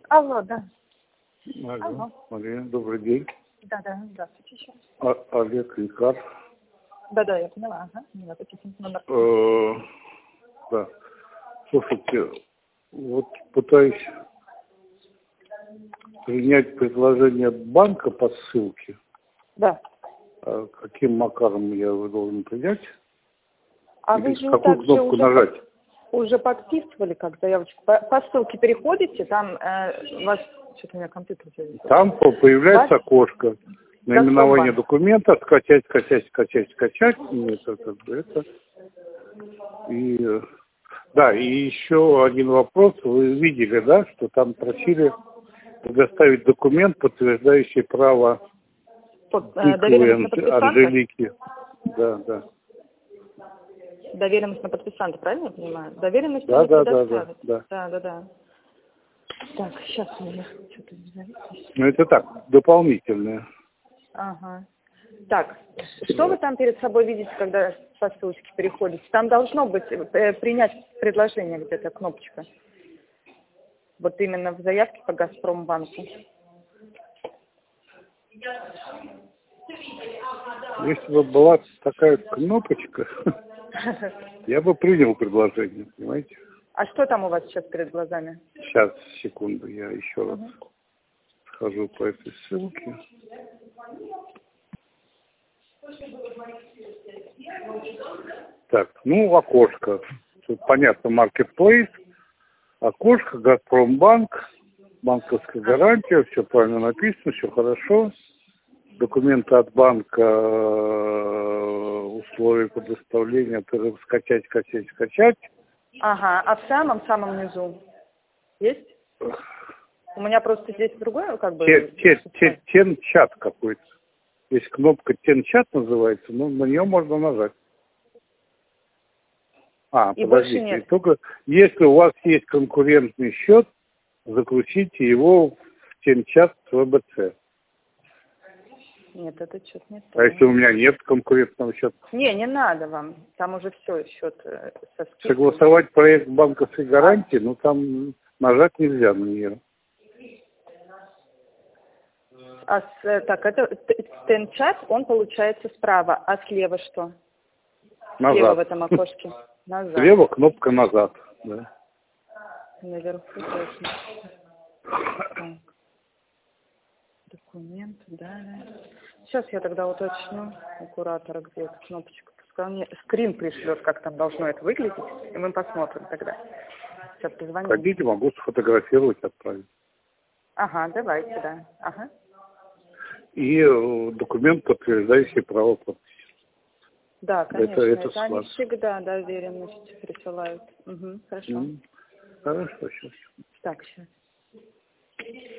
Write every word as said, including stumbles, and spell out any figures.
Алло, да. Алло, Алло. Мария, добрый день. Да, да, здравствуйте еще. А, Олег Икар. Да, да, я поняла, ага. Не надо писать номер. Э, да. Слушайте, вот пытаюсь принять предложение банка по ссылке. Да. А каким макаром я его должен принять? А Или вы же какую также кнопку уже, нажать? уже подписывали как заявочку? По, по ссылке переходите, там э, у вас... Что-то у меня компьютер завис. Там по- появляется Ваш? окошко. Наименование Газпромбанк. документа, скачать, скачать, скачать, скачать. И это, как бы это. И, э, да, и еще один вопрос. Вы видели, да, что там просили предоставить документ, подтверждающий право Под, э, Тыковой доверенность на Анж- подписанта? Анжелики. Да, да. Доверенность на подписанта, правильно я понимаю? Доверенность Да, они да, да, да, предоставят. да. Да, да, да. Так, сейчас у меня что-то не зависло. Ну, это так, дополнительное. Ага. Так, что вы там перед собой видите, когда по ссылочке переходите? Там должно быть э, принять предложение где-то, кнопочка. Вот именно в заявке по Газпромбанку. Если бы была такая кнопочка, я бы принял предложение, понимаете? А что там у вас сейчас перед глазами? Сейчас, секунду, я еще раз Угу. схожу по этой ссылке. Так, ну, окошко. Тут понятно, Marketplace, окошко, Газпромбанк, банковская гарантия, все правильно написано, все хорошо. Документы от банка, э, условия предоставления, скачать, скачать, скачать. Ага, а в самом-самом низу есть? У меня просто здесь другое, как бы... Те- те- те- Тен-чат какой-то. Есть кнопка Тен-чат называется, но на нее можно нажать. А, И больше подождите, нет. только если у вас есть конкурентный счет, загрузите его в Тен-чат вэ бэ цэ. Нет, это что-то не то. А если у меня нет конкурентного счета? Не, не надо вам. Там уже все, счет э, со скидкой. Согласовать проект банковской гарантии, ну там нажать нельзя на нее. А с, э, так, это Тен-чат, он получается справа, а слева что? Слева в Назад. этом окошке. Назад. Слева кнопка назад. Да. Наверху точно. Так. Документ, далее. Сейчас я тогда уточню у куратора, где эта кнопочка. Пускай мне скрин пришлет, как там должно это выглядеть, и мы посмотрим тогда. Сейчас позвоним. Хотите, могу сфотографировать, отправить. Ага, давайте, да. Ага. И э, документ, подтверждающий право подписи. Да, конечно. Это, Это, это они с вас. всегда доверенность присылают. Угу, хорошо. М, Хорошо, сейчас. Так, сейчас.